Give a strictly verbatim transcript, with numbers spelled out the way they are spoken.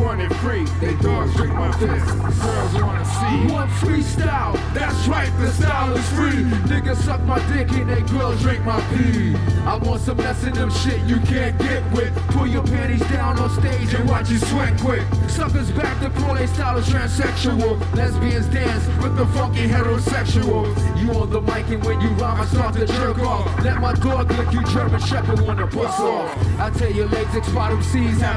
running free. They dogs drink my piss. Girls wanna see. You want freestyle? That's right, the style is free. Niggas suck my dick and they girls drink my pee. I want some less of them shit you can't get with. Pull your panties down on stage and watch you sweat quick. Suckers back to pull their style is transsexual. Lesbians dance with the funky heterosexuals. You on the mic and when you rhyme I start to jerk off. Let my dog lick you, German Shepherd wanna bust off. I tell your legs, bottom C's have